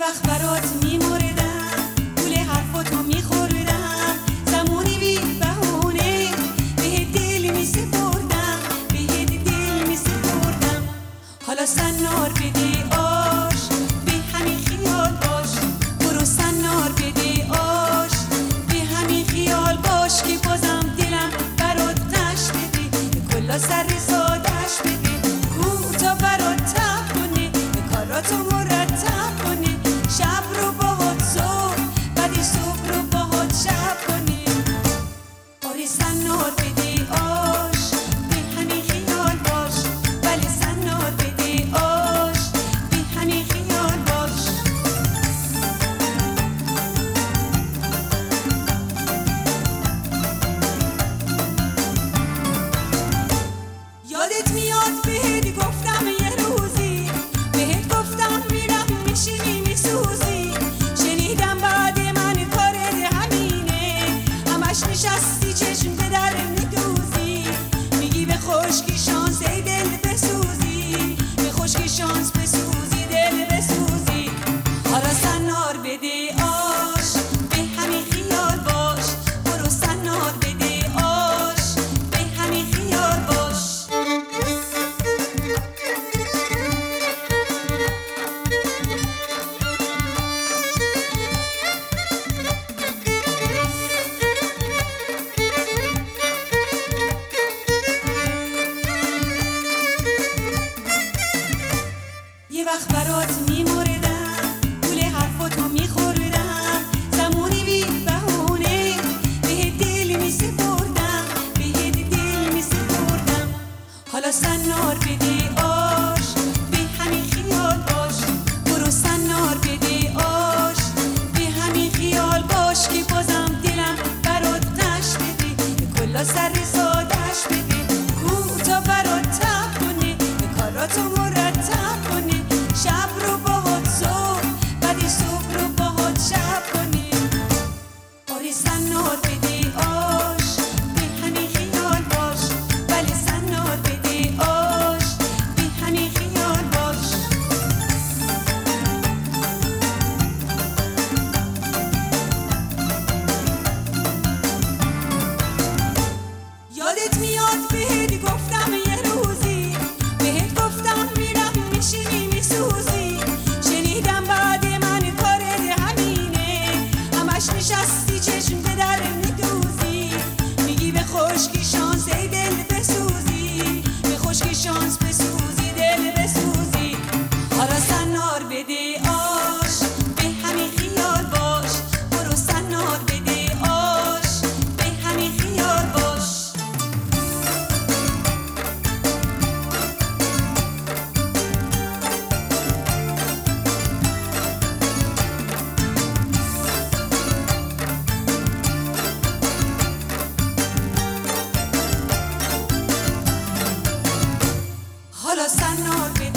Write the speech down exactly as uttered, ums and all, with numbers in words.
وقت برات میمردم، گول حرفاتو میخوردم، زمانی بی بهونه بهت دل میسپردم، بهت دل میسپردم. حالا سنار بده آش، به همین خیال باش، برو سنار بده آش، به همین خیال باش که بازم دلم برات تش بده، کلا سر سادش بده، کو تا برات تب کنه، کاراتو مرتب کنه، شب رو باهات صبح، بعدی صبح رو باهات شب کنه. آره سنار بده آش، به همین خیال باش، ولی سنار بده آش، به همین خیال باش. یادت میاد بهت گفتم یه روزی، بهت گفتم میرم میشینی میسوزی، شنیدم بعد من کارت همینه، همش نشستی چشم به در میدوزی، میگی به خشکی شانس ای دل بسوزی، به خشکی شانس بسوزی دل بسوزی. حالا سنار بده آش، به همین خیال باش، برو سنار بده آش، به همین خیال باش. یه وقت برات میمردم، گول حرفاتو میخوردم، زمانی بی بهونه بهت دل میسپردم، بهت دل میسپردم. حالا سنار بده آش، به همین خیال باش، برو سنار بده آش، به همین خیال باش که بازم دلم برات تش بده، کلا سر سادش بده، کو تا برات تب کنه، کاراتو مرتب کنه، شب رو باهات صبح، بعدی صبح رو باهات شب کنه. آره سنار بده آش، به همین خیال باش، ولی سنار بده آش، به همین خیال باش. یادت میاد بهت گفتم یه روزی، بهت گفتم میرم میشینی میسوزی، شنیدم بعد من کارت همینه، همش نشستی چشم به در میدوزی، میگی به خشکی شانس ای دل بسوزی، به خشکی شانس بسوزی دل بسوزی. حالا سنار بده آش، به همین خیال باش، برو سنار بده آش، به همین خیال باش. حالا سنار